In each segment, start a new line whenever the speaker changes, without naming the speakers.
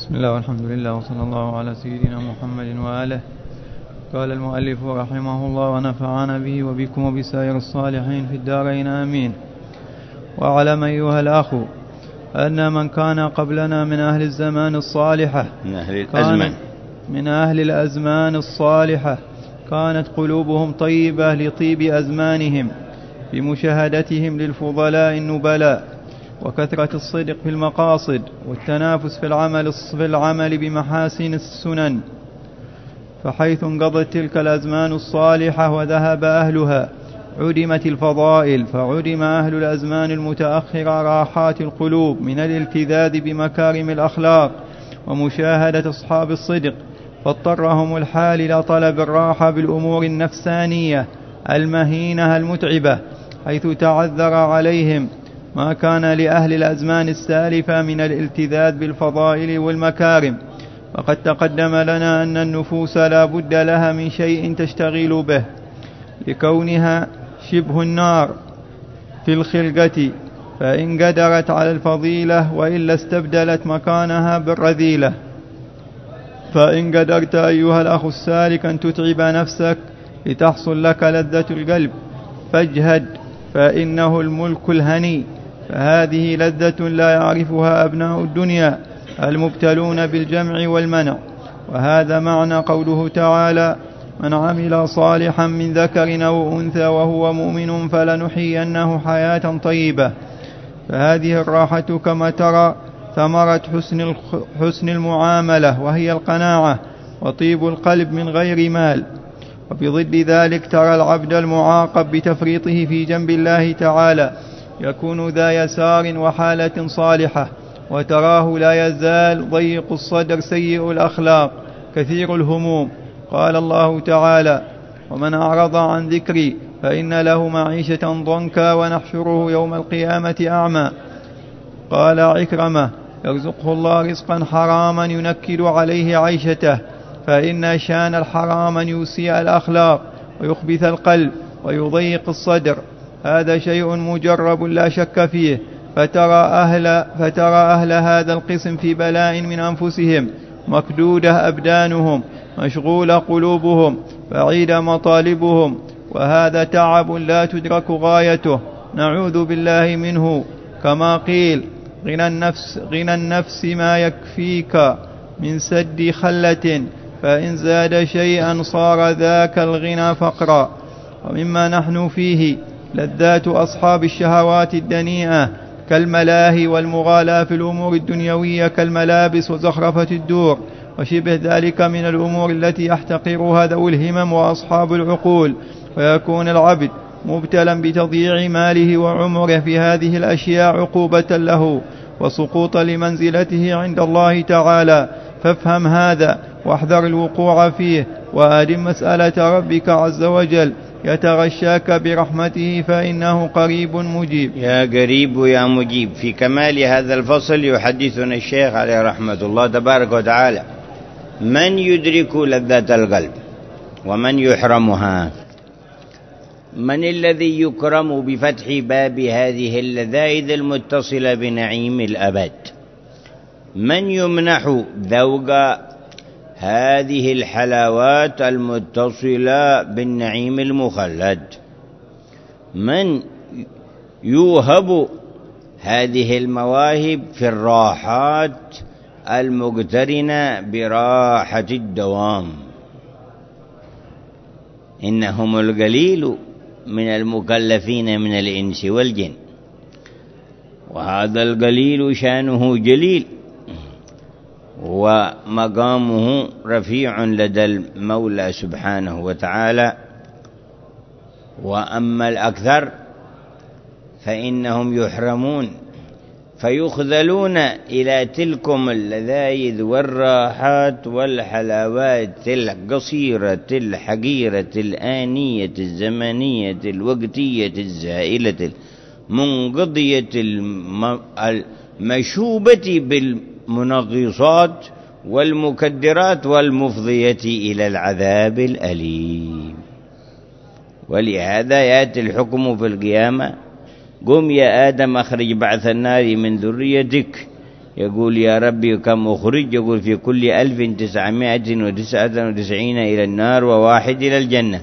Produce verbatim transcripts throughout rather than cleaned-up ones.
بسم الله والحمد لله وصلى الله على سيدنا محمد وآله. قال المؤلف رحمه الله ونفعنا به وبكم وبسائر الصالحين في الدارين آمين. واعلم أيها الأخ أن من كان قبلنا من أهل الزمان الصالحة
من أهل الأزمان
من أهل الأزمان الصالحة كانت قلوبهم طيبة لطيب أزمانهم بمشاهدتهم للفضلاء النبلاء وكثرة الصدق في المقاصد والتنافس في العمل في العمل بمحاسن السنن. فحيث انقضت تلك الأزمان الصالحة وذهب أهلها عدمت الفضائل، فعدم أهل الأزمان المتأخرة راحات القلوب من الالتذاذ بمكارم الأخلاق ومشاهدة أصحاب الصدق، فاضطرهم الحال إلى طلب الراحة بالأمور النفسانية المهينة المتعبة، حيث تعذر عليهم ما كان لأهل الأزمان السالفة من الالتذاذ بالفضائل والمكارم. وقد تقدم لنا أن النفوس لا بد لها من شيء تشتغل به لكونها شبه النار في الخلقة، فإن قدرت على الفضيلة وإلا استبدلت مكانها بالرذيلة. فإن قدرت أيها الأخ السالك أن تتعب نفسك لتحصل لك لذة القلب فاجهد، فإنه الملك الهني، فهذه لذة لا يعرفها أبناء الدنيا المبتلون بالجمع والمنع. وهذا معنى قوله تعالى: من عمل صالحا من ذكر أو أنثى وهو مؤمن فلنحيينه حياة طيبة. فهذه الراحة كما ترى ثمرة حسن حسن المعاملة وهي القناعة وطيب القلب من غير مال. وبضد ذلك ترى العبد المعاقب بتفريطه في جنب الله تعالى يكون ذا يسار وحالة صالحة، وتراه لا يزال ضيق الصدر سيء الأخلاق كثير الهموم. قال الله تعالى: ومن أعرض عن ذكري فإن له معيشة ضنكا ونحشره يوم القيامة أعمى. قال عكرمة: يرزقه الله رزقا حراما ينكد عليه عيشته، فإن شان الحرام أن يسيء الأخلاق ويخبث القلب ويضيق الصدر، هذا شيء مجرب لا شك فيه. فترى أهل, فترى أهل هذا القسم في بلاء من أنفسهم، مكدودة أبدانهم، مشغول قلوبهم، بعيد مطالبهم، وهذا تعب لا تدرك غايته، نعوذ بالله منه. كما قيل: غنى النفس, غنى النفس ما يكفيك من سد خلة، فإن زاد شيئا صار ذاك الغنى فقرا. ومما نحن فيه لذات أصحاب الشهوات الدنيئة كالملاهي والمغالاة في الأمور الدنيوية كالملابس وزخرفة الدور وشبه ذلك من الأمور التي يحتقرها ذوي الهمم وأصحاب العقول، ويكون العبد مبتلا بتضييع ماله وعمره في هذه الأشياء عقوبة له وسقوط لمنزلته عند الله تعالى. فافهم هذا واحذر الوقوع فيه، وأدم مسألة ربك عز وجل يتغشاك برحمته فإنه قريب مجيب.
يا قريب يا مجيب. في كمال هذا الفصل يحدثنا الشيخ عليه رحمة الله تبارك وتعالى من يدرك لذة القلب ومن يحرمها. من الذي يكرم بفتح باب هذه اللذائذ المتصلة بنعيم الأبد؟ من يمنح ذوق هذه الحلاوات المتصلة بالنعيم المخلد؟ من يوهب هذه المواهب في الراحات المقترنة براحة الدوام؟ إنهم القليل من المكلفين من الإنس والجن، وهذا القليل شانه جليل ومقامه رفيع لدى المولى سبحانه وتعالى. وأما الأكثر فإنهم يحرمون فيخذلون إلى تلكم اللذائذ والراحات والحلاوات القصيرة الحقيرة الآنية الزمنية الوقتية الزائلة المنقضية المشوبة بالمنغصات والمكدرات والمفضية إلى العذاب الأليم. ولهذا يأتي الحكم في القيامة: قم يا آدم أخرج بعث النار من ذريتك يقول يا ربي كم أخرج؟ يقول في كل ألف تسعمائة وتسعة وتسعين إلى النار وواحد إلى الجنة.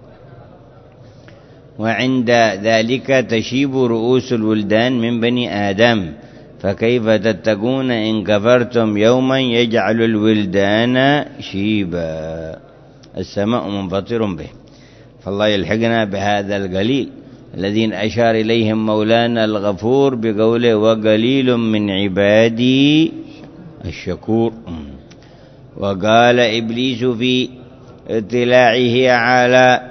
وعند ذلك تشيب رؤوس الولدان من بني آدم، فكيف تتقون إن كفرتم يوما يجعل الولدان شيبا. السماء منفطر به. فالله يلحقنا بهذا القليل الذين أشار إليهم مولانا الغفور بقوله وقليل من عبادي الشكور. وقال إبليس في اطلاعه على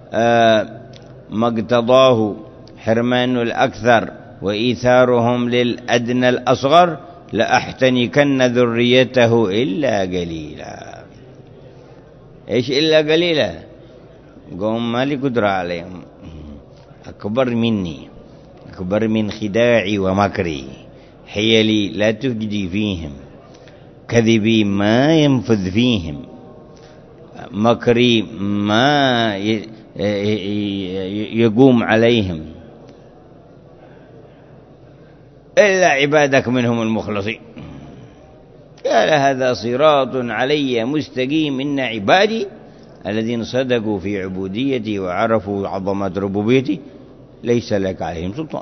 ما اقتضاه حرمان الأكثر وإيثارهم للأدنى الأصغر لأحتنكن ذريته إلا قليلا. إيش إلا قليلا؟ قوم ما لي قدرة عليهم، أكبر مني، أكبر من خداعي ومكري، حيلي لا تفجدي فيهم، كذبي ما ينفذ فيهم، مكري ما يقوم عليهم، إلا عبادك منهم المخلصين. قال هذا صراط علي مستقيم، إن عبادي الذين صدقوا في عبوديتي وعرفوا عظمة ربوبيتي ليس لك عليهم سلطان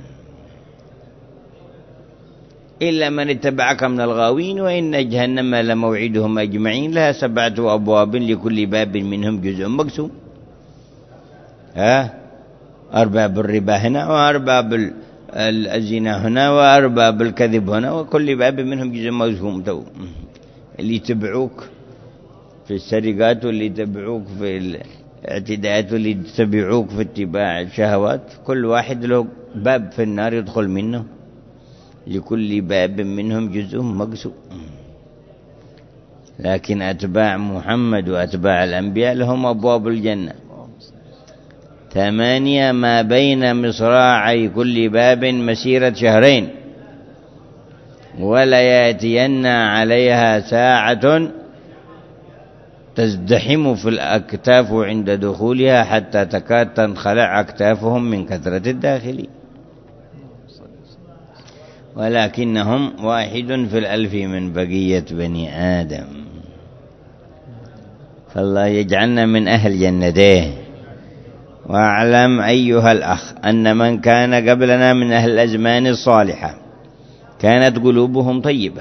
إلا من اتبعك من الغاوين، وإن جهنم لموعدهم أجمعين لها سبعة أبواب لكل باب منهم جزء مقسوم. ها أرباب الربا هنا، وأرباب الزنا هنا، وأرباب الكذب هنا، وكل باب منهم جزء مقسوم. تو اللي يتبعوك في السرقات، واللي يتبعوك في الاعتداءات، واللي يتبعوك في اتباع الشهوات، كل واحد له باب في النار يدخل منه، لكل باب منهم جزء مقسوم. لكن أتباع محمد وأتباع الأنبياء لهم أبواب الجنة ثمانية، ما بين مصراعي كل باب مسيرة شهرين، ولا يأتين عليها ساعة تزدحم في الأكتاف عند دخولها حتى تكاد تنخلع أكتافهم من كثرة الداخلين، ولكنهم واحد في الألف من بقية بني آدم. فالله يجعلنا من أهل جنته. واعلم أيها الأخ أن من كان قبلنا من أهل الأزمان الصالحة كانت قلوبهم طيبة،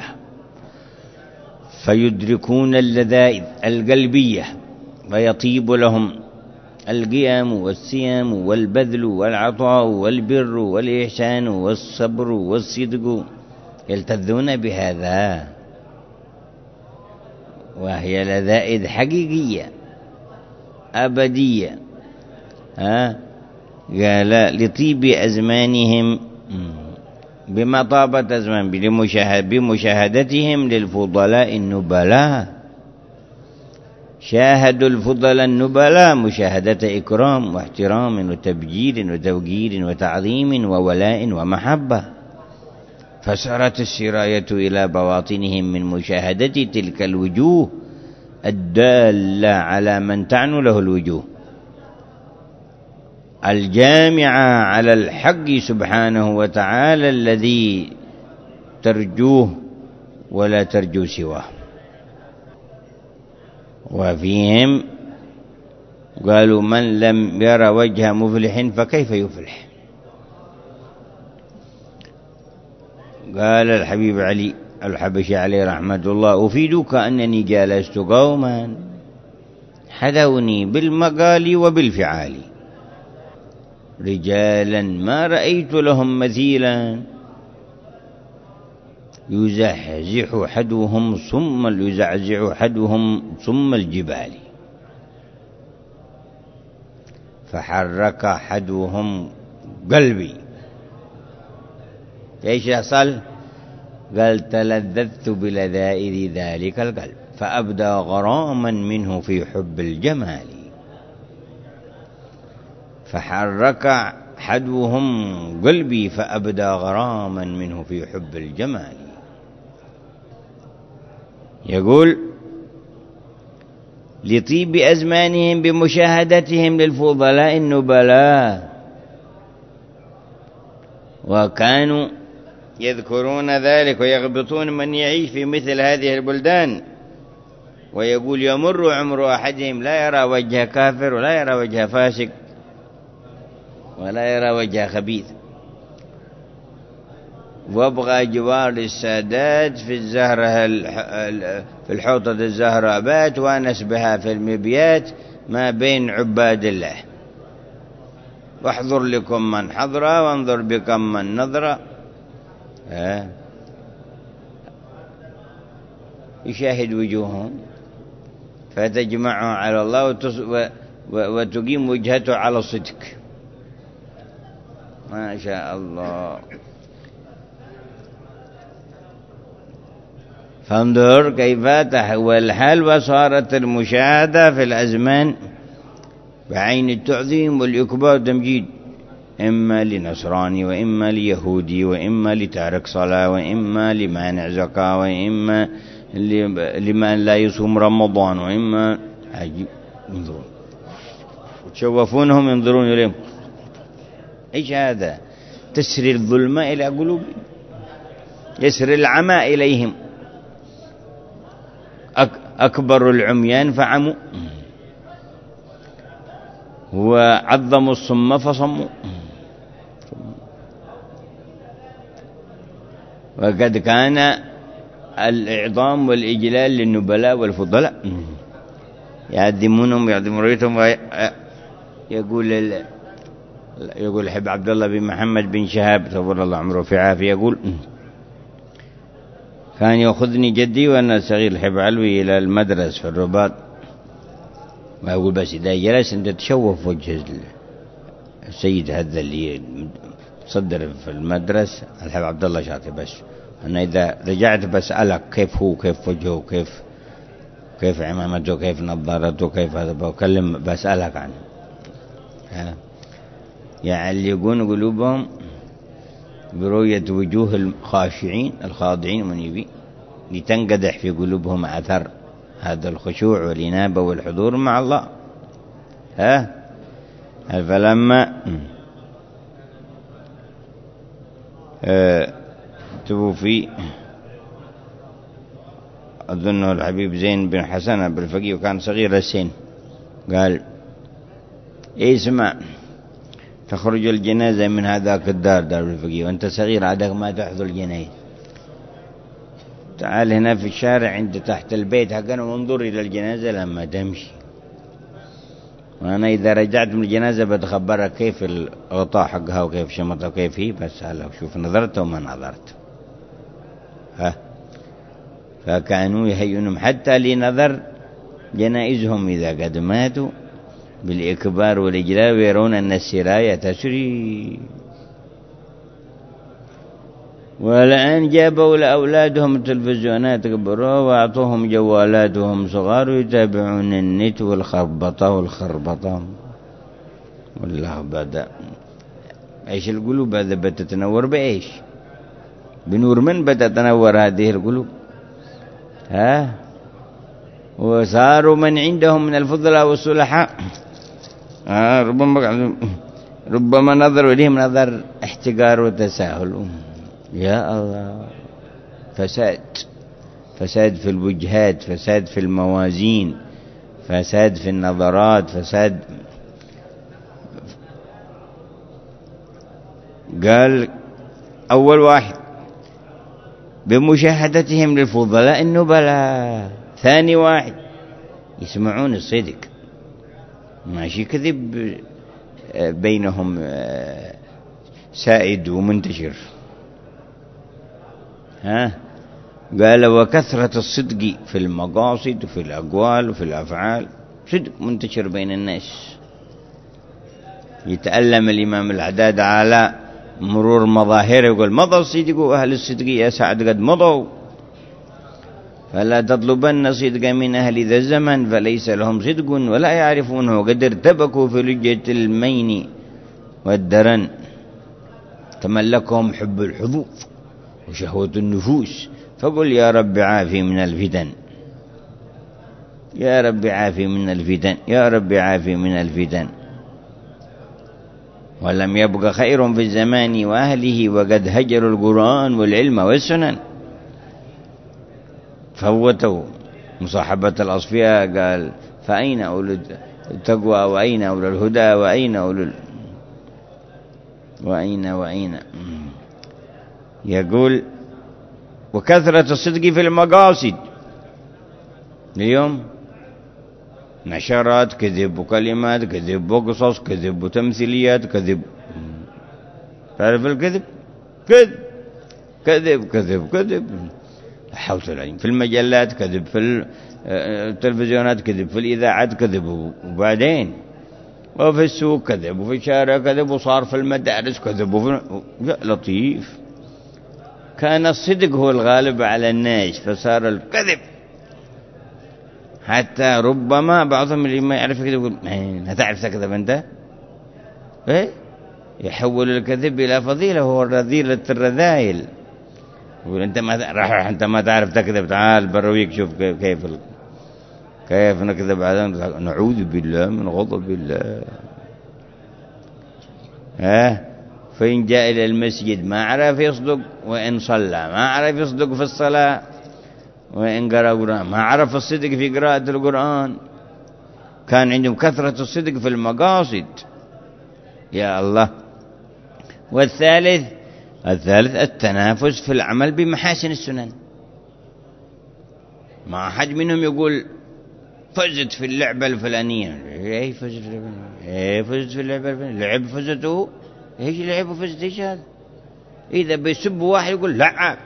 فيدركون اللذائذ القلبية، ويطيب لهم القيام والصيام والبذل والعطاء والبر والإحسان والصبر والصدق، يلتذون بهذا، وهي لذائذ حقيقية أبدية. ها قال لطيب أزمانهم، بما طابت أزمان بمشاهدتهم للفضلاء النبلاء. شاهدوا الفضلاء النبلاء مشاهدة إكرام واحترام وتبجيل وتوقير وتعظيم وولاء ومحبة، فسرت السراية إلى بواطنهم من مشاهدة تلك الوجوه الدالة على من تعنو له الوجوه الجامعة على الحق سبحانه وتعالى الذي ترجوه ولا ترجو سواه. وفيهم قالوا من لم ير وجه مفلح فكيف يفلح. قال الحبيب علي الحبشي عليه رحمة الله أفيدك أنني جالست قوما حذوني بالمقال وبالفعال، رجالا ما رأيت لهم مثيلا، يزحزح حدوهم ثم يزعزع حدوهم ثم الجبال، فحرك حدوهم قلبي. ايش يحصل؟ قال تلذذت بلذائذ ذلك القلب فأبدى غراما منه في حب الجمال، فحرك حدوهم قلبي فأبدى غراما منه في حب الجمال. يقول لطيب أزمانهم بمشاهدتهم للفضلاء النبلاء، وكانوا يذكرون ذلك ويغبطون من يعيش في مثل هذه البلدان، ويقول يمر عمر أحدهم لا يرى وجه كافر ولا يرى وجه فاسق ولا يرى وجه خبيث. وابغى جوار السادات في الزهرة في الحوطة الزهراء بات وانس بها في المبيات ما بين عباد الله. واحضر لكم من حضر وانظر بكم من نظر. ها يشاهد وجوههم فتجمعه على الله وتقيم وجهته على الصدق. ما شاء الله. فانظر كيف تحول الحال وصارت المشاهدة في الأزمان بعين التعظيم والإكبار والتمجيد، إما لنصراني وإما ليهودي وإما لتارك صلاة وإما لمانع زكاة وإما لمن لا يصوم رمضان وإما عجيب. انظرون وتشوفونهم ينظرون إليهم. إيش هذا؟ تسري الظلمة إلى قلوب، يسري العمى إليهم. أكبر العميان فعموا وعظموا الصم فصموا. وقد كان الإعظام والإجلال للنبلاء والفضلاء، يعظمونهم ويعظمون رؤيتهم. يقول يقول الحب عبد الله بن محمد بن شهاب طول الله عمره في عافية، يقول كان يأخذني جدي وأنا صغير الحب علوي إلى المدرسة في الرباط، ما أقول بس إذا جلس أنت تشوف وجه السيد هذا اللي صدر في المدرسة الحب عبد الله شاطئ، بس أنا إذا رجعت بسألك كيف هو، كيف وجهه، كيف كيف عمامته، كيف نظارته، كيف هذا، بكلم بسألك عنه. يعلقون قلوبهم برؤية وجوه الخاشعين الخاضعين المنيبين لتنقدح في قلوبهم أثر هذا الخشوع والإنابة والحضور مع الله. ها فلما توفي أظنه الحبيب زين بن حسن بالفقيه وكان صغير السن، قال اسمع تخرج الجنازة من هذاك الدار دار الفقيه وأنت صغير عادك ما تحضر الجنازة، تعال هنا في الشارع عند تحت البيت حقنا وانظر إلى الجنازة لما تمشي، وأنا إذا رجعت من الجنازة بتخبرك كيف الغطاء حقها وكيف شمطها وكيف هي، بس هلا شوف نظرت وما نظرت. ها فكانوا يهيئونهم حتى لنظر جنائزهم إذا قد ماتوا بالإكبار والإجلال، ويرون أن السراية تسري. والآن جابوا لأولادهم تلفزيونات كبروا وأعطوهم جوالاتهم صغار يتابعون النت والخربطة والخربطة والله بدأ. إيش القلوب هذا بتتنور بإيش؟ بنور من بتتنور هذه القلوب؟ ها وصاروا من عندهم من الفضلاء والصلحاء آه ربما ربما نظروا إليهم نظر احتقار وتساهل. يا الله، فساد فساد في الوجهات، فساد في الموازين، فساد في النظرات، فساد. قال أول واحد بمشاهدتهم للفضلاء النبلاء، ثاني واحد يسمعون الصدق، ماشي كذب بينهم سائد ومنتشر. ها قال وكثرة الصدق في المقاصد وفي الأقوال وفي الأفعال، صدق منتشر بين الناس. يتألم الإمام العداد على مرور مظاهره يقول مضى الصدق وأهل الصدق يا سعد قد مضوا، فلا تطلبن صدق من أهل ذا الزمن فليس لهم صدق ولا يعرفونه قد ارتبكوا في لجة المين والدرن، تملكهم حب الحظوظ وشهوة النفوس، فقل يا رب عافي من الفتن، يا رب عافي من الفتن، يا رب عافي من الفتن. ولم يبق خير في الزمان وأهله وقد هجروا القرآن والعلم والسنن. فوتوا مصاحبة الأصفياء. قال فأين أولو التقوى وأين أولو الهدى وأين أولو وأين وأين يقول وكثرة الصدق في المقاصد. اليوم نشرات كذب وكلمات كذب وقصص كذب وتمثيليات كذب. تعرف الكذب؟ كذب كذب كذب كذب حول العين. في المجلات كذب، في التلفزيونات كذب، في الإذاعات كذب، وبعدين وفي السوق كذب، وفي الشارع كذب، وصار في المدارس كذب وفي... يا لطيف. كان الصدق هو الغالب على الناس فصار الكذب. حتى ربما بعضهم اللي ما يعرف كذب يقول هتعرف تكذب أنت؟ إيه؟ يحول الكذب إلى فضيلة، هو رذيلة الرذائل. يقول أنت ما راح أنت ما تعرف تكذب، تعال برويك شوف كيف كيف, كيف نكذب على. نعوذ بالله من غضب الله. ها فإن جاء إلى المسجد ما عرف يصدق، وإن صلى ما عرف يصدق في الصلاة، وإن قرأ القرآن ما عرف الصدق في قراءة القرآن. كان عندهم كثرة الصدق في المقاصد. يا الله. والثالث الثالث التنافس في العمل بمحاسن السنن. ما أحد منهم يقول فزت في اللعبة الفلانية. ايه فزت في اللعبة ايه فزت في اللعبة الفلانية لعب فزته. ايش لعب وفزت؟ ايش هذا؟ إذا بيسب واحد يقول لعب،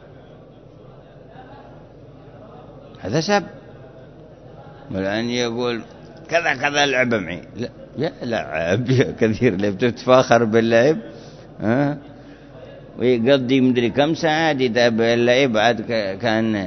هذا سب. والآن يقول كذا كذا لعب معي. لا يا لعب يا كثير لعب. تتفاخر باللعب ها، ويقضي مدري كم ساعة يتابع اللعب. عاد كان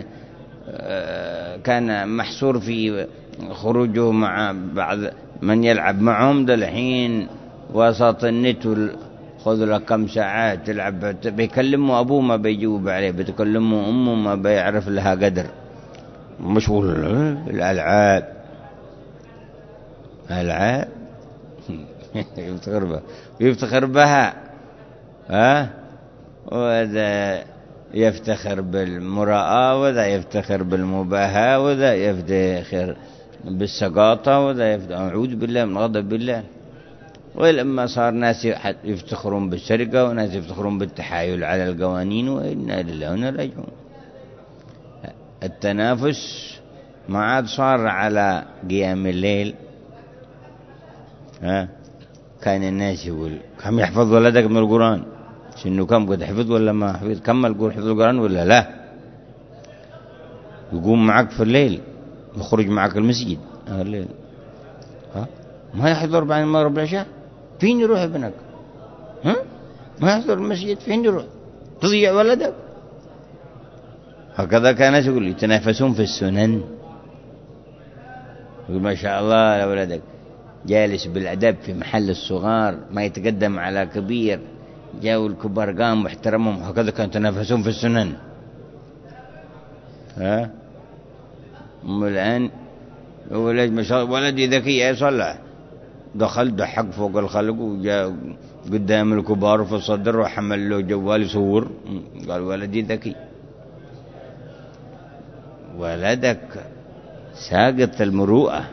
كان محصور في خروجه مع بعض من يلعب معهم. ده الحين وسط النت خذ له كم ساعات تلعب. بيكلموا أبوه ما بيجاوب عليه، بتكلموا أمه ما بيعرف لها قدر. مشغول الألعاب ألعاب يفتخر بها يفتخر بها ها. وهذا يفتخر بالمراءة، وذا يفتخر بالمباهاة، وذا يفتخر بالسقاطة، وذا يفتخر. أعوذ بالله من غضب الله. ولما صار ناس يفتخرون بالسرقة، وناس يفتخرون بالتحايل على القوانين، وإنا لله وإنا إليه راجعون. التنافس ما عاد صار على قيام الليل. ها كان الناس يقول كم يحفظ ولدك من القرآن؟ شنو كم قد حفظ ولا ما حفظ؟ كمل قول حفظ القرآن ولا لا؟ يقوم معك في الليل، يخرج معك المسجد الليل. ها ما يحضر بعد المغرب العشاء؟ فين يروح ابنك؟ ها ما يحضر المسجد فين يروح؟ تضيع ولدك. هكذا كان يقول يتنافسون في السنن. يقول ما شاء الله يا ولدك جالس بالأدب في محل الصغار، ما يتقدم على كبير. جاءوا الكبار قاموا واحترمهم. هكذا كانوا يتنافسون في السنن. ها الآن ولد ما شاء الله ولدي ذكي يصلى، دخل ضحك فوق الخلق وجاء قدام الكبار في الصدر وحمل له جوال يصور. قال ولدي ذكي. ولدك ساقط المروءة،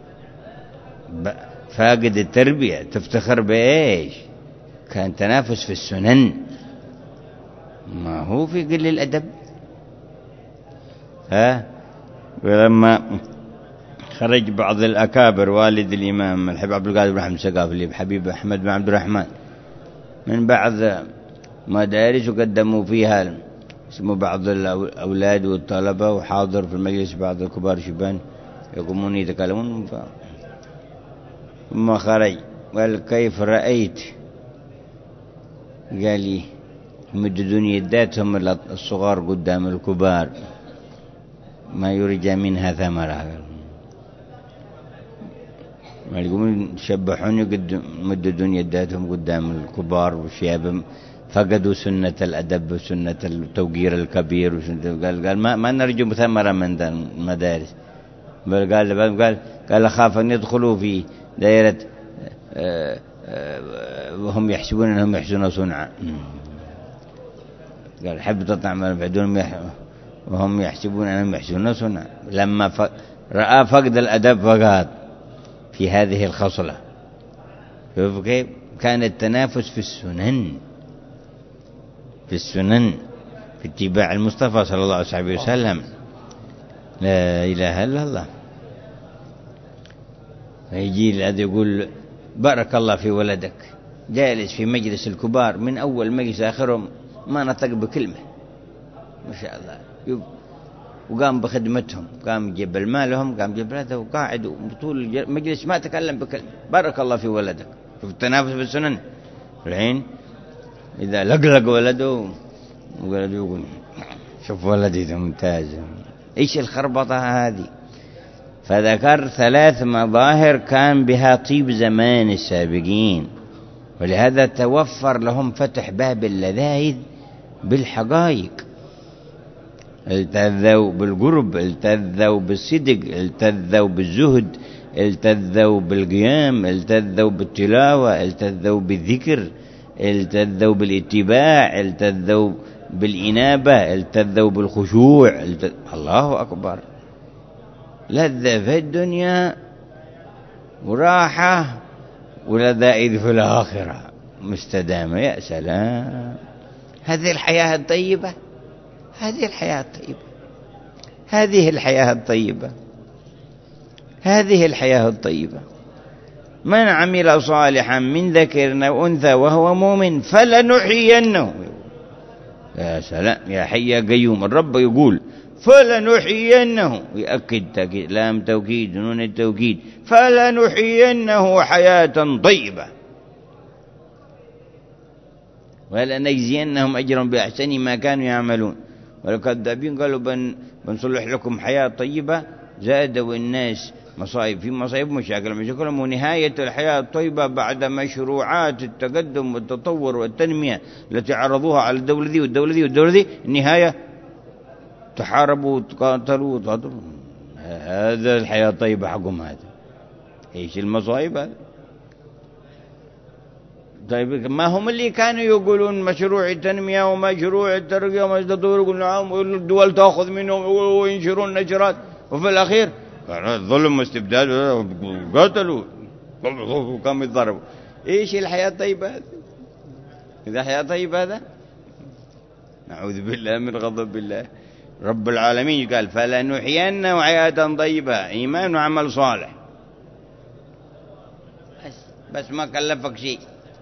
فاقد التربية، تفتخر بإيش؟ كان تنافس في السنن، ما هو في قل الأدب. ها ولما خرج بعض الأكابر والد الإمام الحبيب عبد القادر بن أحمد السقاف اللي بحبيب أحمد بن عبد الرحمن من بعض مدارس وقدموا فيها اسمه بعض الأولاد والطلبة، وحاضر في المجلس بعض الكبار شبان يقومون يتكلمون. ثم خرج قال كيف رأيت؟ قال لي يمددون يداتهم الصغار قدام الكبار ما يرجى منها ثمرة. ما يقومون يشبحون يمددون يداتهم قدام الكبار والشياب، فقدوا سنة الأدب وسنة التوقير الكبير وسنة. قال قال ما ما نرجو ثمرة من المدارس. بل قال قال قال أخاف أن يدخلوا في دائرة وهم يحسبون أنهم يحسنون صنعا. قال حبطت أعمالهم بعدهم وهم يحسبون أنهم يحسنون صنعا. لما ف... رأى فقد الأدب فقط في هذه الخصلة. شوف كيف كان التنافس في السنن، في السنن في اتباع المصطفى صلى الله عليه وسلم. لا إله إلا الله. يجي الذي يقول بارك الله في ولدك، جالس في مجلس الكبار من أول مجلس آخرهم ما نطق بكلمة، ما شاء الله، وقام بخدمتهم، قام جيب مالهم، قام جيب هذا، وقاعد وطول المجلس ما تكلم بكلمة. بارك الله في ولدك. شوف التنافس في السنن. الحين إذا لقلق ولده وولده يقول شوف ولدي ممتاز. إيش الخربطة هذه؟ فذكر ثلاث مظاهر كان بها طيب زمان السابقين، ولهذا توفر لهم فتح باب اللذائذ بالحقائق. التذوا بالقرب، التذوا بالصدق، التذوا بالزهد، التذوا بالقيام، التذوا بالتلاوة، التذوا بالذكر، التذوا بالاتباع، التذوا بالإنابة، التذوا بالخشوع. التذ... الله أكبر. لذة في الدنيا وراحة ولذائذ في الآخرة مستدامة. يا سلام، هذه الحياة الطيبة، هذه الحياة الطيبة، هذه الحياة الطيبة، هذه الحياة الطيبة. من عمل صالحا من ذكر أو أنثى وهو مؤمن فلنحيينه. يا سلام، يا حي يا قيوم. الرب يقول فلنحيينه، يأكد تأكيد، لام توكيد نون التوكيد، فلنحيينه حياة طيبة ولنجزينهم أجرا بأحسن ما كانوا يعملون. والكذابين قالوا بن بنصلح لكم حياة طيبة، زادوا الناس مصائب في مصائب، مشاكل مشاكلهم. ونهاية الحياة الطيبة بعد مشروعات التقدم والتطور والتنمية التي عرضوها على الدولة دي والدولة دي والدولة دي، النهاية تحاربوا وتقاتلوا وتقاتلوا. هذا الحياة الطيبة حقهم. هذا ايش المصائب هذا؟ طيب ما هم اللي كانوا يقولون مشروع التنمية ومشروع الترقية ومشروع التطوير، يقولون نعم والدول تأخذ منهم وينشرون نشرات، وفي الأخير ظلم واستبداد وقاتلوا وكم يتضربوا. ايش الحياة الطيبة هذا؟ إذا حياة طيبة هذا نعوذ بالله من غضب الله. رب العالمين قال فلنحيينه حياة طيبة، إيمان وعمل صالح. بس, بس ما كلفك شيء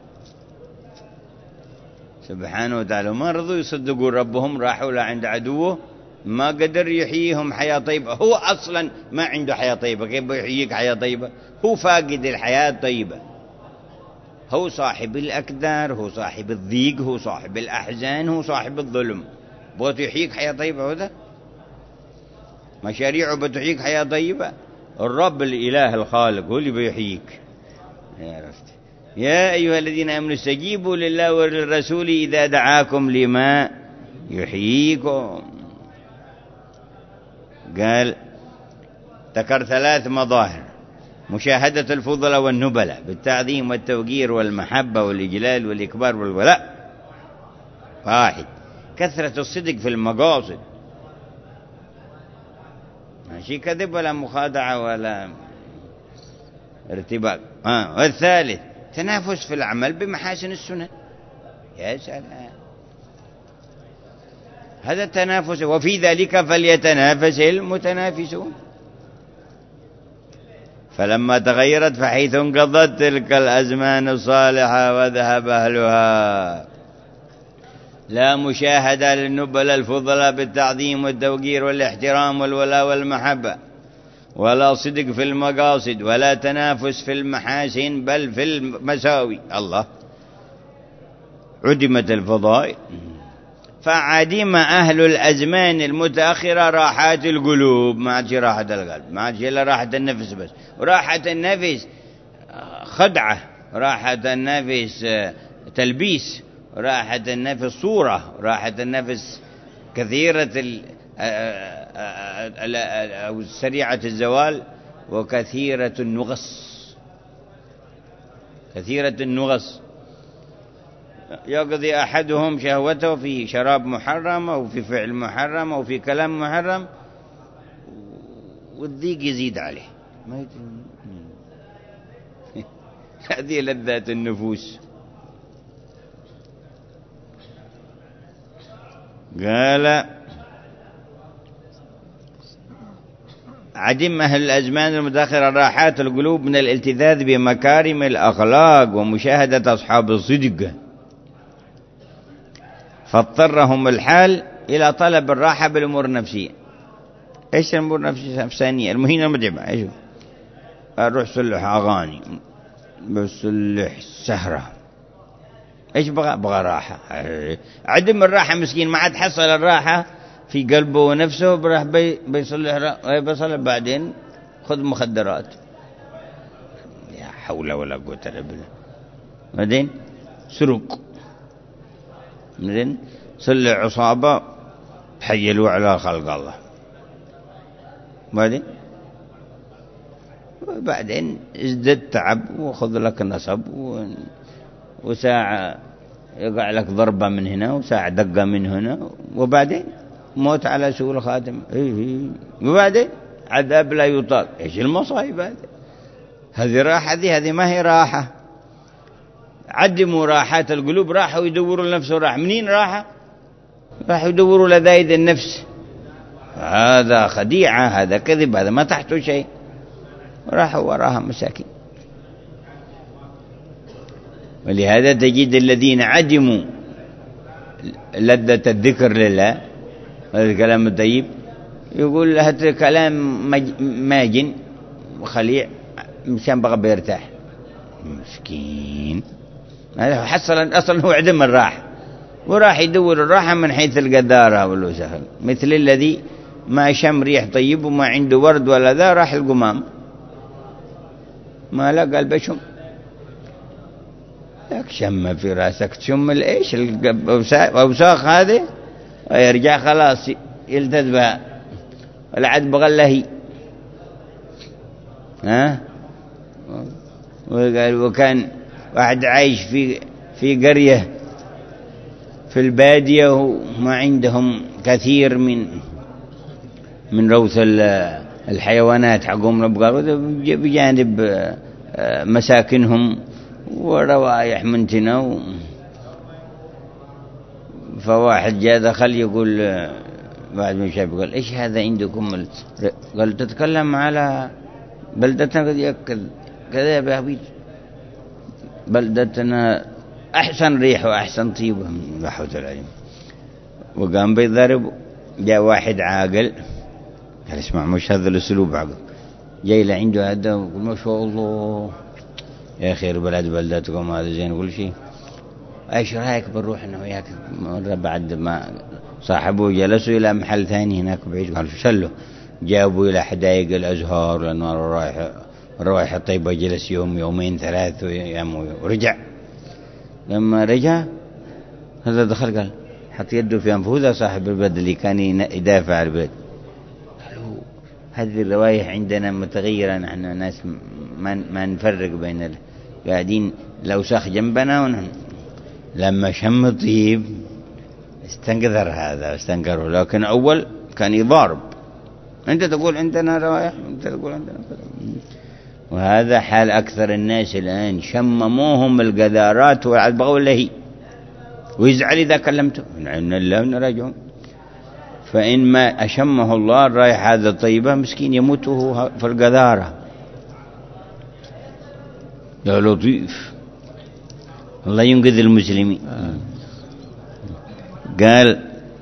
سبحانه وتعالى. ما رضوا يصدقوا ربهم، راحوا لعند عدوه، ما قدر يحييهم حياة طيبة. هو أصلا ما عنده حياة طيبة، كيف يحييك حياة طيبة؟ هو فاقد الحياة الطيبة، هو صاحب الأكدار، هو صاحب الضيق، هو صاحب الأحزان، هو صاحب الظلم. بغت يحييك حياة طيبة؟ هذا مشاريعه بتحييك حياة طيبة. الرب الإله الخالق هو اللي بيحييك. عرفت؟ يا أيها الذين آمنوا استجيبوا لله وللرسول إذا دعاكم لما يحييكم. قال ذكر ثلاث مظاهر: مشاهدة الفضل والنبلة بالتعظيم والتوقير والمحبة والإجلال والإكبار والولاء. واحد، كثرة الصدق في المقاصد، ماشي كذب ولا مخادعة ولا ارتباك. آه. والثالث تنافس في العمل بمحاسن السنن. يا سلام، هذا التنافس. وفي ذلك فليتنافس المتنافسون. فلما تغيرت فحيث انقضت تلك الأزمان الصالحة وذهب أهلها، لا مشاهدة للنبل الفضلاء بالتعظيم والتوقير والاحترام والولاء والمحبة، ولا صدق في المقاصد، ولا تنافس في المحاسن بل في المساوي. الله، عدمت الفضائل. فعدم أهل الأزمان المتأخرة راحات القلوب. ما عادش راحة القلب، ما عادش إلا راحة النفس بس. وراحة النفس خدعة، راحة النفس تلبيس، راحة النفس صورة، راحة النفس كثيرة أو سريعة الزوال وكثيرة النغص. كثيرة النغص، يقضي أحدهم شهوته في شراب محرم أو في فعل محرم أو في كلام محرم، والضيق يزيد عليه. ما هذه لذات النفوس. قال عدم أهل الأزمان المتأخرة راحات القلوب من الالتذاذ بمكارم الأخلاق ومشاهدة أصحاب الصدق، فاضطرهم الحال إلى طلب الراحة بالأمور النفسية. إيش الأمور النفسانية المهينة المتعبة؟ إيش؟ أروح صلح أغاني، بصلح سهرة، إيش بغى؟ بغى راحة. عدم الراحة مسكين، ما عاد حصل الراحة في قلبه ونفسه، براح بي بيصلح بيصلح بعدين خذ مخدرات. يا حول ولا قوة إلا بالله. بعدين سرق، بعدين صلح عصابة حيلوا على خلق الله، بعدين بعدين ازدد تعب وخذ لك نصب، وساعة يقع لك ضربة من هنا وساعة دقة من هنا، وبعدين موت على سوء الخاتم، وبعدين عذاب لا يطاق. ايش المصايب هذه؟ هذه راحة؟ دي هذه ما هي راحة. عدموا راحات القلوب، راحوا يدوروا لنفسه راحة. منين راحة؟ راحوا يدوروا لذائذ النفس. هذا خديعة، هذا كذب، هذا ما تحته شيء، راحوا وراها مساكين. ولهذا تجد الذين عدموا لذة الذكر لله، هذا الكلام الطيب، يقول هذا كلام ماجن وخليع مشان بغى بيرتاح. مسكين، هذا حصل أصلا هو عدم الراحة، وراح يدور الراحة من حيث القذارة والوسخ، مثل الذي ما شم ريح طيب وما عنده ورد ولا ذا، راح القمام ما لا قال بشم لك شم في راسك، تشم الايش الأوساخ هذه، ويرجع خلاص يلتذ بها ولا عاد بغلهي. ها وقال وكان واحد عايش في في قرية في البادية وما عندهم كثير من من روث الحيوانات حقهم الأبقار بجانب مساكنهم وروايح منتنة. فواحد جاء دخل يقول بعد من شاف قال إيش هذا عندكم؟ قال تتكلم على بلدتنا كذا يا حبيبي، بلدتنا أحسن ريح وأحسن طيبة من بحوث العلم. وقام بيضرب. جاء واحد عاقل قال اسمع مش هذا الأسلوب عقل، جاي لعنده هذا يقول ما شاء الله يا خير بلد بلدتكم هذا زين كل شيء، ايش رايك بنروح انا وياك مرة؟ بعد ما صاحبه جلسوا الى محل ثاني هناك بعيد، قالوا شلوا جابوا الى حدائق الازهار لانه الرائحه الرائحه الطيبه، جلس يوم يومين ثلاث ايام ورجع. لما رجع هذا دخل قال حط يده في انفه، هذا صاحب البلد اللي كان يدافع عن البلد. قالوا هذه الروائح عندنا متغيره، نحن ناس ما ما نفرق بين قاعدين الاوساخ جنبنا ونحن. لما شم طيب استنقذر هذا استنكره، لكن أول كان يضارب. أنت تقول عندنا روائح، أنت تقول عندنا كذا. وهذا حال أكثر الناس الآن، شمموهم القذارات والبغوا اللهي، ويزعل إذا كلمته إن الله ونراجعون. فإن ما أشمه الله الرائحة هذا الطيبة مسكين يموت وهو في القذارة. يا لطيف، الله ينقذ المسلمين. آه. قال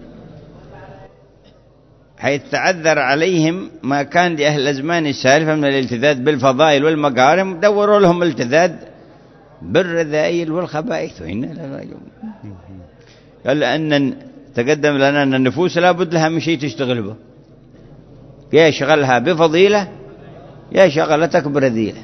حيث تعذر عليهم ما كان لأهل الأزمان السالفة من الالتذاذ بالفضائل والمكارم، دوروا لهم التذاذ بالرذائل والخبائث. وإنا لراجعون. قال لأن تقدم لنا أن النفوس لابد لها من شيء تشتغل به، يا شغلها بفضيلة يا شغلتك برذيلة،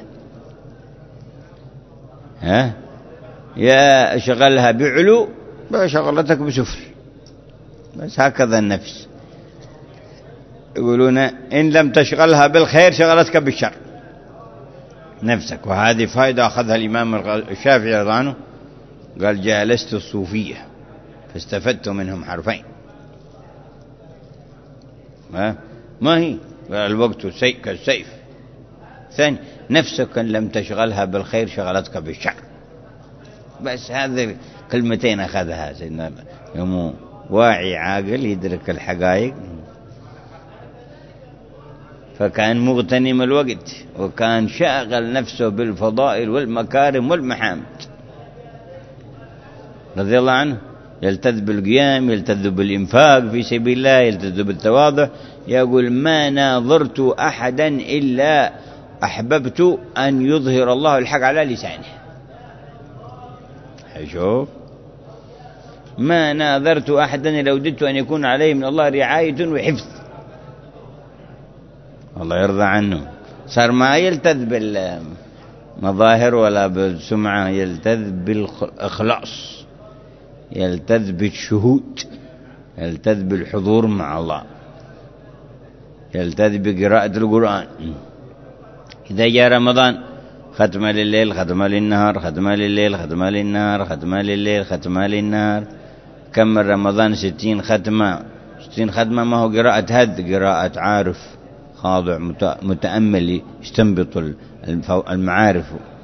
ها يا شغلها بعلو يا شغلتك بسفل. بس هكذا النفس. يقولون إن لم تشغلها بالخير شغلتك بالشر، نفسك. وهذه فائدة أخذها الإمام الشافعي رضي الله عنه، قال جالست الصوفية فاستفدت منهم حرفين. ما, ما هي الوقت كالسيف. ثاني، نفسك إن لم تشغلها بالخير شغلتك بالشر. بس هذه كلمتين أخذها سيدنا يوم واعي عاقل يدرك الحقائق، فكان مغتنم الوقت وكان شاغل نفسه بالفضائل والمكارم والمحامد رضي الله عنه. يلتذ بالقيام، يلتذ بالإنفاق في سبيل الله، يلتذ بالتواضع. يقول ما ناظرت أحدا إلا أحببت أن يظهر الله الحق على لسانه. شوف، ما ناظرت أحدا إلا وددت أن يكون عليه من الله رعاية وحفظ. الله يرضى عنه. صار ما يلتذ بالمظاهر ولا بالسمعة، يلتذ بالإخلاص، يلتذ بالشهود، يلتذ بالحضور مع الله، يلتذ بقراءة القرآن. إذا جاء رمضان ختمة لليل، ختمة للنهار، ختمة لليل، ختمة للنهار، ختمة لليل، ختمة للنهار. كمل رمضان ستين ختمة. ستين ختمة ما هو قراءة هد، قراءة عارف خاضع متأمل يستنبط المعارف.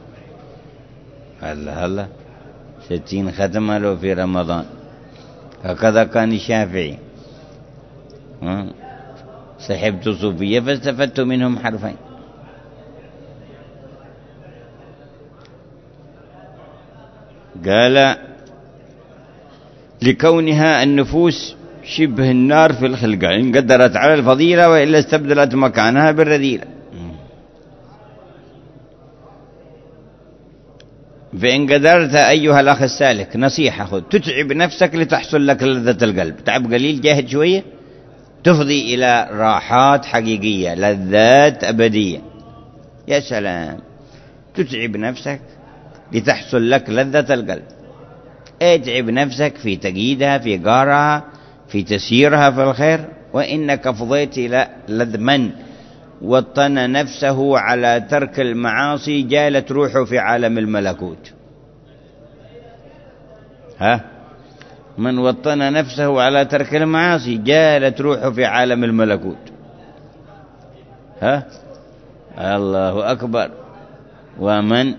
هلا هلا ستين ختمة له في رمضان. هكذا كان الشافعي. صحبت صوفية فاستفدت منهم حرفين. قال لكونها النفوس شبه النار في الخلقة، إن قدرت على الفضيلة وإلا استبدلت مكانها بالرذيلة. فإن قدرت أيها الأخ السالك، نصيحة خذ، تتعب نفسك لتحصل لك لذة القلب. تعب قليل، جاهد شوية، تفضي إلى راحات حقيقية، لذات أبدية. يا سلام، تتعب نفسك لتحصل لك لذة القلب. اتعب نفسك في تقييدها، في قارها، في تسييرها في الخير. وإنك فضيت إلى لذ من وطن نفسه على ترك المعاصي جالت روحه في عالم الملكوت. ها، من وطن نفسه على ترك المعاصي جالت روحه في عالم الملكوت. ها، الله أكبر. ومن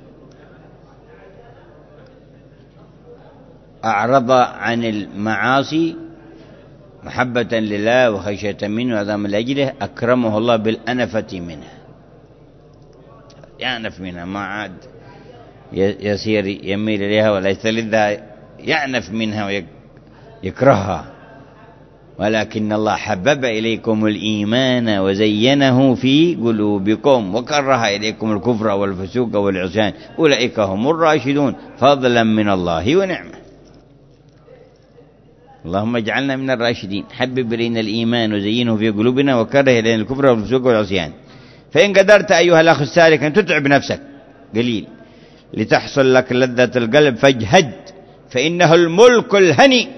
أعرض عن المعاصي محبة لله وخشية منه وعظام لأجله أكرمه الله بالأنفة منها. يعنف منها، ما عاد يسير يميل إليها ولا يستلذها، يعنف منها ويكرهها. ولكن الله حبب إليكم الإيمان وزينه في قلوبكم وكره إليكم الكفر والفسوق والعصيان أولئك هم الراشدون فضلا من الله ونعمه. اللهم اجعلنا من الراشدين. حبب إلينا الإيمان وزينه في قلوبنا وكره إلينا الكفر والفسوق والعصيان. فإن قدرت أيها الأخ السالك أن تتعب نفسك قليل لتحصل لك لذة القلب فاجهد، فإنه الملك الهني.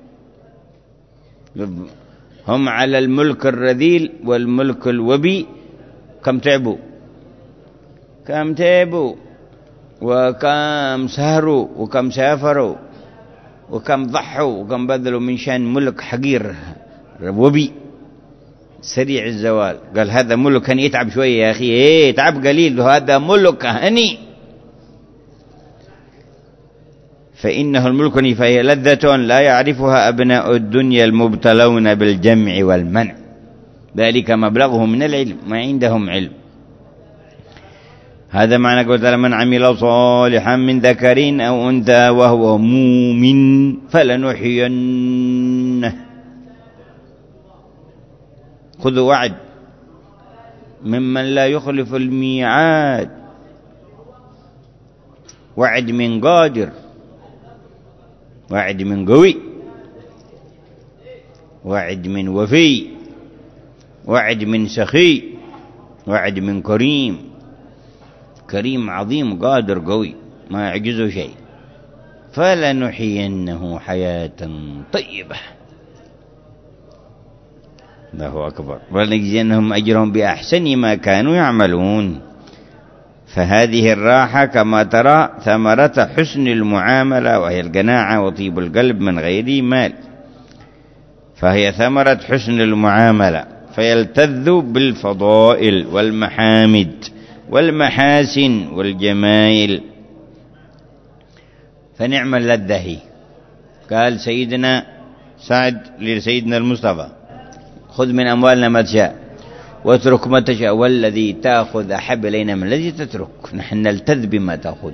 هم على الملك الرذيل والملك الوبي كم تعبوا، كم تعبوا وكم سهروا وكم سافروا وكم ضحوا وكم بذلوا من شان ملك حقير وبي سريع الزوال. قال هذا ملك هني، يتعب شوية يا أخي، ايه تعب قليل، وهذا ملك هني. فإنه الملك هني، فهي لذة لا يعرفها أبناء الدنيا المبتلون بالجمع والمنع، ذلك مبلغهم من العلم، ما عندهم علم. هذا معنى قلت من عمل صالحا من ذكر أو أنثى وهو مؤمن فلنحيينه. خذوا وعد ممن لا يخلف الميعاد، وعد من قادر، وعد من قوي، وعد من وفي، وعد من سخي، وعد من كريم. كريم عظيم قادر قوي ما يعجزه شيء. فلنحيينه حياة طيبة. الله أكبر. ولنجزينهم أجرهم بأحسن ما كانوا يعملون. فهذه الراحة كما ترى ثمرة حسن المعاملة، وهي القناعة وطيب القلب من غير مال، فهي ثمرة حسن المعاملة، فيلتذ بالفضائل والمحامد والمحاسن والجمائل، فنعم اللذة هي. قال سيدنا سعد لسيدنا المصطفى: خذ من أموالنا ما تشاء واترك ما تشاء، والذي تأخذ أحب إلينا من الذي تترك، نحن نلتذ بما تأخذ.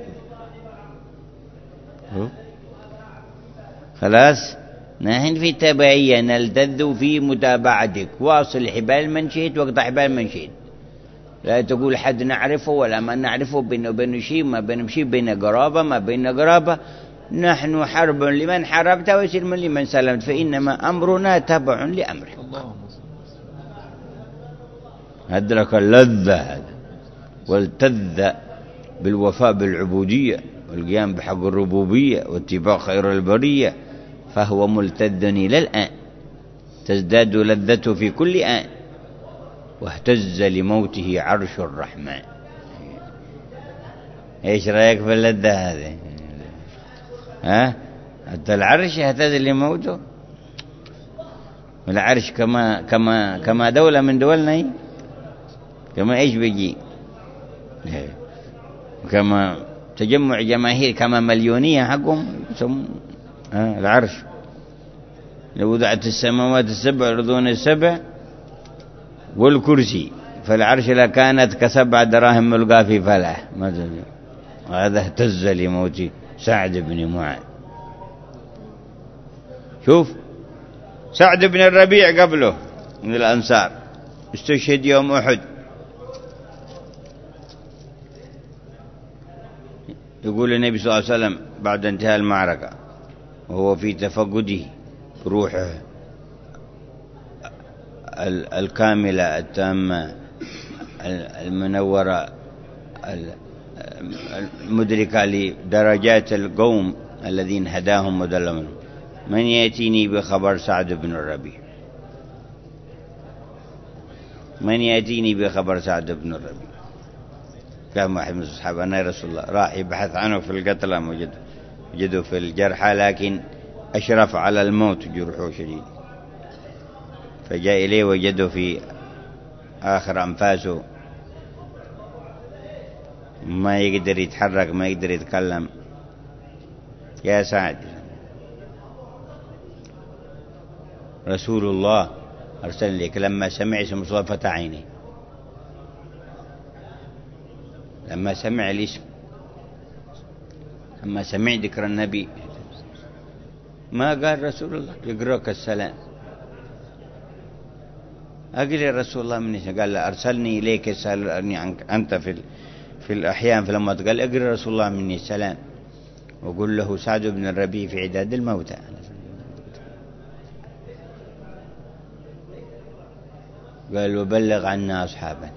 خلاص، نحن في تبعية نلتذ في متابعتك، واصل حبال من شئت واقطع حبال من شئت، لا تقول حد نعرفه ولا ما نعرفه، بينه وبين شيء، ما بين شيء، بين قرابة ما بين قرابة، نحن حرب لمن حاربت وسلم لمن سلمت، فإنما أمرنا تبع لأمره. أدرك اللذة هذا، والتذ بالوفاء بالعبودية والقيام بحق الربوبية واتباع خير البرية، فهو ملتذ إلى الآن، تزداد لذته في كل آن، واهتز لموته عرش الرحمن. ايش رأيك في اللذة هذه؟ ها؟ حتى العرش يهتز لموته. العرش كما كما كما دولة من دولنا، كما ايش بيجي، كما تجمع جماهير، كما مليونية حقهم ها العرش. لو وضعت السماوات السبع والأرضون السبع والكرسي، فالعرش لكانت كسبع دراهم ملقاة في فلاح. هذا اهتز لموت سعد بن معاذ. شوف سعد بن الربيع قبله من الأنصار، استشهد يوم أحد. يقول النبي صلى الله عليه وسلم بعد انتهاء المعركة وهو في تفقده روحه الكاملة التامة المنورة المدركة لدرجات القوم الذين هداهم ودلهم: من يأتيني بخبر سعد بن الربيع؟ من يأتيني بخبر سعد بن الربيع؟ قام واحد من الصحابة: أنا يا رسول الله. راح يبحث عنه في القتلى، وجد وجده في الجرحى، لكن أشرف على الموت، جرحه شديد، فجاء إليه وجده في آخر أنفاسه، ما يقدر يتحرك، ما يقدر يتكلم. يا سعد، رسول الله أرسل لك. لما سمع اسم الله فتح عينيه، لما سمع الاسم، لما سمع ذكر النبي، ما قال رسول الله يقرأك السلام. أقل يا رسول الله مني، قال أرسلني إليك يسألني عنك أنت في في الأحيان، فلما قال أقل رسول الله مني السلام، وقل له سعد بن الربيع في عداد الموتى. قال وبلغ عنا أصحابنا،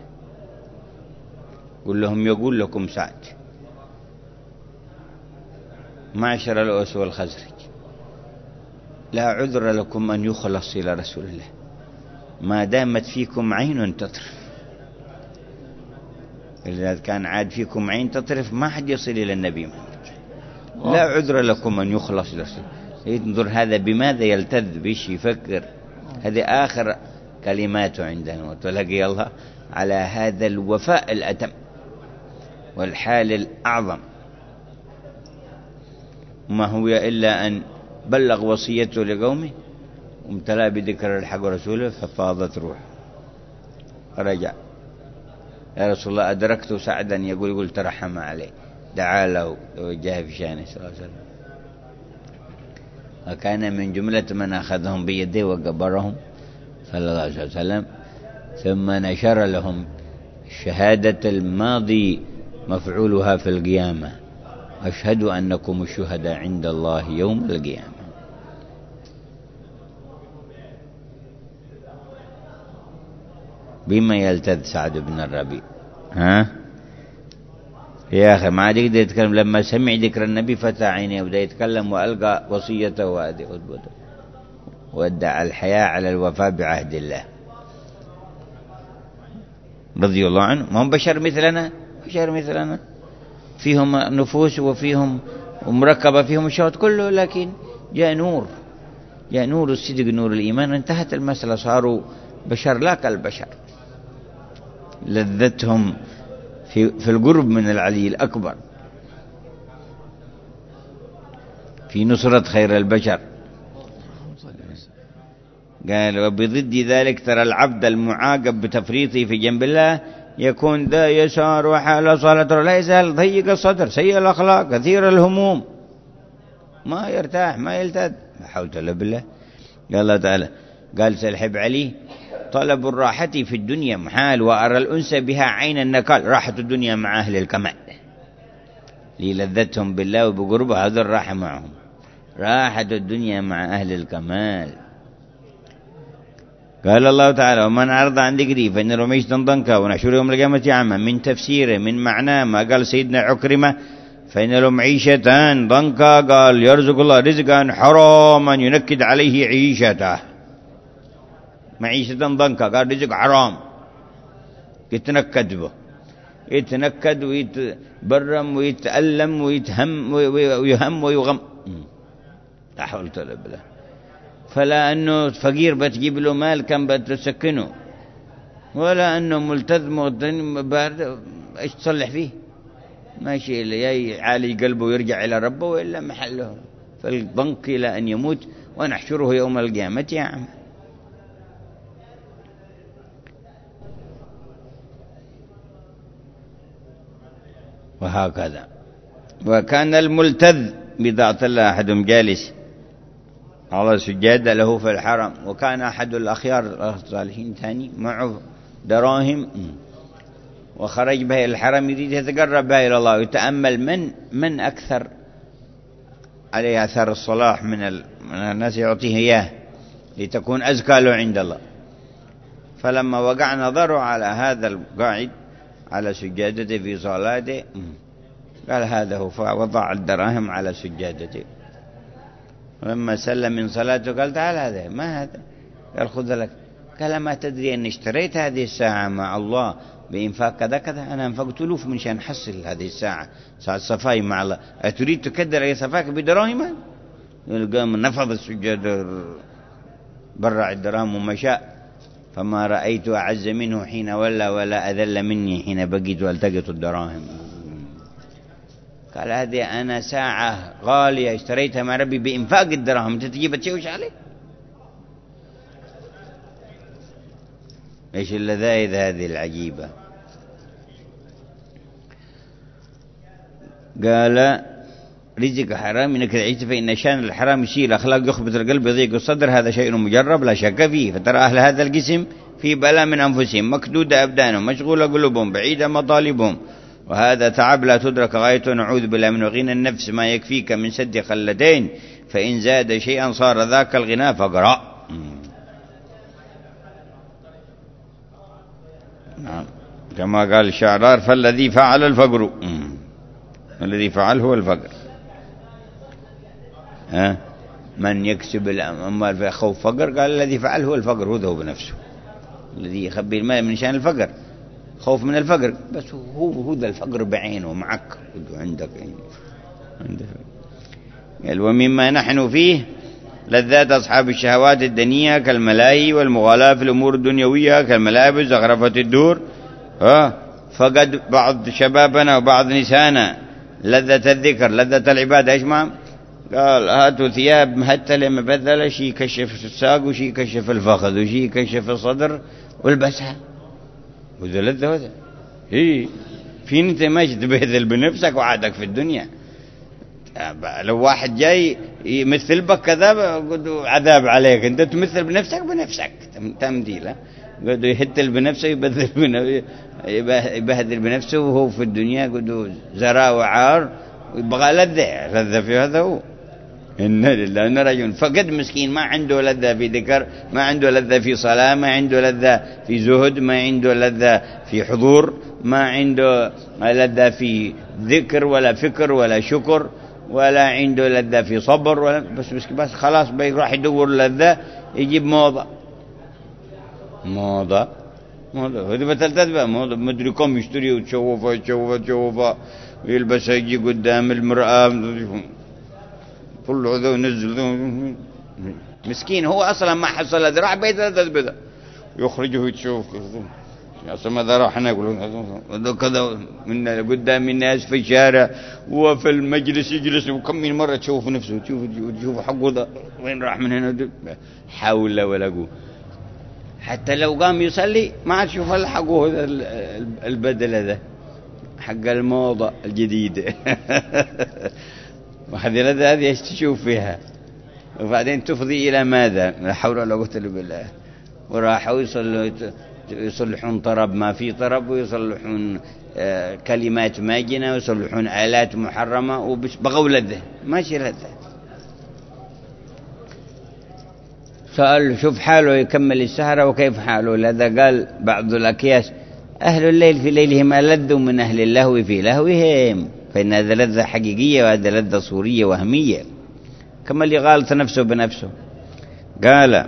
قل لهم يقول لكم سعد: معشر الأوس والخزرج، لا عذر لكم أن يخلص إلى رسول الله ما دامت فيكم عين تطرف. إذا كان عاد فيكم عين تطرف ما حد يصل إلى النبي محمد. لا عذر لكم أن يخلص إلى رسول الله. انظر هذا بماذا يلتذ، بيش يفكر. هذه آخر كلماته عند الموت، ولقي الله على هذا الوفاء الأتم والحال الأعظم. ما هو إلا أن بلغ وصيته لقومه وامتلأ بذكر الحق ورسوله، ففاضت روحه. رجع: يا رسول الله أدركت سعدا يقول يقول ترحم عليه، دعا له ووجه في شانه صلى الله عليه وسلم. وكان من جملة من أخذهم بيده وقبرهم صلى الله عليه وسلم، ثم نشر لهم شهادة الماضي مفعولها في القيامة: أشهد أنكم الشهداء عند الله يوم القيامة. بما يلتذ سعد بن الربيع؟ ها يا أخي، ما عاد يقدر يتكلم. لما سمع ذكر النبي فتح عينيه وبدأ يتكلم، وألقى وصيته وهذه وادعى الحياة على الوفاء بعهد الله رضي الله عنه. ما هم بشر مثلنا، بشر مثلنا فيهم نفوس وفيهم ومركبة فيهم الشهوات كله، لكن جاء نور، جاء نور الصدق نور الإيمان، انتهت المسألة، صاروا بشر لا كالبشر. لذتهم في, في القرب من العلي الأكبر، في نصرة خير البشر. قال وبضد ذلك ترى العبد المعاقب بتفريطه في جنب الله يكون ذا يسار وحال صلاة لا يزال ضيق الصدر سيء الأخلاق كثير الهموم، ما يرتاح ما يلتد، لا حول ولا بالله. قال الله تعالى قال سلحب علي طلب الراحة في الدنيا محال وأرى الأنس بها عين النكال، راحة الدنيا مع أهل الكمال للذتهم بالله وبقربه، هذا الراحة معهم، راحة الدنيا مع أهل الكمال. قال الله تعالى ومن عرض عن ذكري فإن له معيشة ضنكا ونحشره يوم القيامة أعمى، من تفسيره من معناه ما قال سيدنا عكرمة فإن له معيشة ضنكا، قال يرزق الله رزقا حراما ينكد عليه عيشته، معيشة ضنكا قال رزق حرام يتنكد به، يتنكد ويتبرم ويتألم ويتهم ويهم ويغم، لا حول ولا بالله. فلا أنه فقير بتجيب له مال كم بتسكنه، ولا أنه ملتزم بارد إيش تصلح فيه، ماشي اللي يعالج قلبه ويرجع إلى ربه وإلا محله فالضنك إلى أن يموت ونحشره يوم القيامة يا عم. وهكذا. وكان الملتذ بضاعة الله أحدهم جالس على سجادة له في الحرم، وكان أحد الأخيار الصالحين ثاني معه دراهم وخرج بها إلى الحرم يريد يتقرب بها إلى الله ويتأمل من من أكثر عليه أثر الصلاح من الناس يعطيه إياه لتكون أزكى له عند الله. فلما وقع نظره على هذا القاعد على سجادته في صلاته قال هذا هو، فوضع الدراهم على سجادته. ولما سلم من صلاته قال تعال هذا ما هذا، قال خذ لك، قال ما تدري أن اشتريت هذه الساعة مع الله بإنفاق كذا كذا، أنا انفقت ألوف من شان أحصل هذه الساعة ساعة صفاي مع الله، أتريد تكدر أي صفاك بدراهم؟ قام نفض السجاد برع الدراهم ومشاء، فما رأيت أعز منه حين ولى ولا أذل مني حين بقيت والتقط الدراهم. قال هذه أنا ساعة غالية اشتريتها مع ربي بإنفاق الدراهم، أنت تجيب تشوش عليه؟ إيش اللذائذ هذه العجيبة. قال رزق حرام إنك تعيش، فإن شان الحرام يشيل الأخلاق يخبط القلب يضيق الصدر، هذا شيء مجرب لا شك فيه. فترى أهل هذا القسم في بلاء من أنفسهم، مكدودة أبدانهم، مشغولة قلوبهم، بعيدة مطالبهم، وهذا تعب لا تدرك غايته. نعوذ بالله من غنى النفس ما يكفيك من سد خلتين، فإن زاد شيئا صار ذاك الغنى فقرأ. نعم كما قال الشعرار فالذي فعل الفقر، الذي فعل هو الفقر. ها من يكسب الأموال في خوف فقر، قال الذي فعل هو الفقر، هو ذو بنفسه الذي يخبي المال من شان الفقر، خوف من الفقر، بس هو هو ذا الفقر بعينه معك عندك عندك. قال ومما نحن فيه لذات أصحاب الشهوات الدنية كالملاهي والمغالاة في الأمور الدنيوية كالملابس زخرفة الدور. ها فقد بعض شبابنا وبعض نسانا لذة الذكر لذة العبادة. ايش معهم؟ قال هاتوا ثياب مهتلة مبذلة، شي يكشف الساق وشي يكشف الفخذ وشي يكشف الصدر والبسها، وذا لذة وذا. ايه فين انت ماشي تبذل بنفسك وعادك في الدنيا. لو واحد جاي يمثل بك كذا قدوا عذاب عليك، انت تمثل بنفسك بنفسك تمثيل، قدوا يهتل بنفسه يبذل بنفسه يبهدل بنفسه وهو في الدنيا قدوا زراء وعار ويبغى لذة لذة في هذا. هو إن لله إن رجل فقد مسكين ما عنده لذة في ذكر، ما عنده لذة في صلاة، ما عنده لذة في زهد، ما عنده لذة في حضور، ما عنده لذة في ذكر ولا فكر ولا شكر، ولا عنده لذة في صبر ولا بس بس بس خلاص بيروح يدور لذة يجيب موضة موضة هذه بتلتات بقى ما ادري كم يشتري وتشوفها تشوفها تشوفها ويلبسها يجي قدام المرآة كل هذا ينزل مسكين هو اصلا ما حصل ذراع بيت هذا يخرجه يتشوف يا سما ذا راح انا اقول كذا من قدام الناس في الشارع وفي المجلس يجلس وكم من مره تشوف نفسه تشوف تشوف حقه ذا وين راح من هنا حول ولا قوه حتى لو قام يصلي ما عاد يشوف الا حقه هذا البدل هذا حق الموضه الجديده وهذه هذه ايش تشوف فيها وبعدين تفضي الى ماذا لا حول ولا قوه الا بالله وراحوا يصلوا يصلحون طرب ما في طرب ويصلحون آه كلمات ماجنة ويصلحون آلات محرمة وبغوا لذة ماشي لذة. سأل شوف حاله يكمل السهرة وكيف حاله لذا قال بعض الأكياس أهل الليل في ليلهم ألذوا من أهل اللهو في لهوهم فإن هذا لذة حقيقية وهذا لذة صورية وهمية كما اللي غالط نفسه بنفسه. قال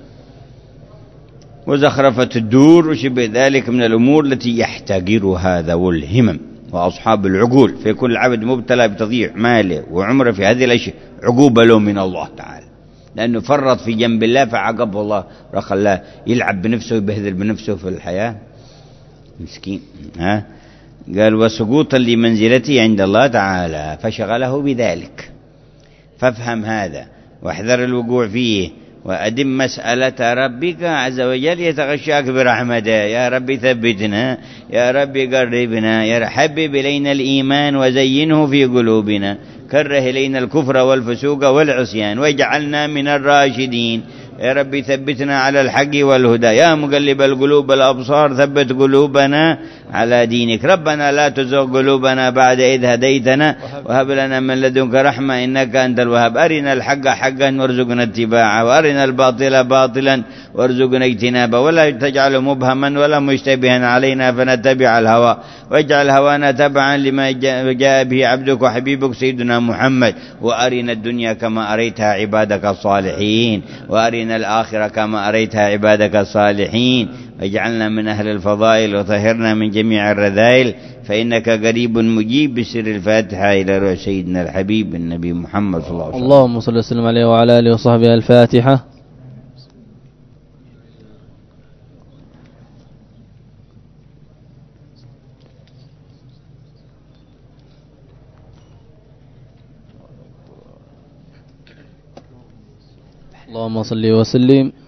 وزخرفة الدور وشبه ذلك من الأمور التي يحتقرها ذو الهمم وأصحاب العقول فيكون العبد مبتلى بتضييع ماله وعمره في هذه الأشياء عقوبة له من الله تعالى لأنه فرط في جنب الله فعقبه الله رخى الله يلعب بنفسه ويبهذل بنفسه في الحياة مسكين. ها قال وسقوطا لمنزلته عند الله تعالى فشغله بذلك فافهم هذا واحذر الوقوع فيه وأدم مسألة ربك عز وجل يتغشاك برحمته يا ربي ثبتنا يا ربي قربنا يا حبب إلينا الإيمان وزينه في قلوبنا كره إلينا الكفر والفسوق والعصيان واجعلنا من الراشدين يا ربي ثبتنا على الحق والهدى يا مقلب القلوب الأبصار ثبت قلوبنا على دينك ربنا لا تزغ قلوبنا بعد إذ هديتنا وهب لنا من لدنك رحمة إنك أنت الوهاب أرنا الحق حقا وارزقنا اتباعه وأرنا الباطل باطلا وارزقنا اجتنابه ولا تجعله مبهما ولا مشتبها علينا فنتبع الهوى واجعل هوانا تبعا لما جاء به عبدك وحبيبك سيدنا محمد وأرنا الدنيا كما أريتها عبادك الصالحين وأرنا الآخرة كما أريتها عبادك الصالحين واجعلنا من أهل الفضائل وطهرنا من جميع الرذائل فإنك قريب مجيب بسر الفاتحة إلى روح سيدنا الحبيب النبي محمد صلى الله عليه وسلم.
اللهم صل وسلم عليه وعلى آله وصحبه. الفاتحة. اللهم صل وسلم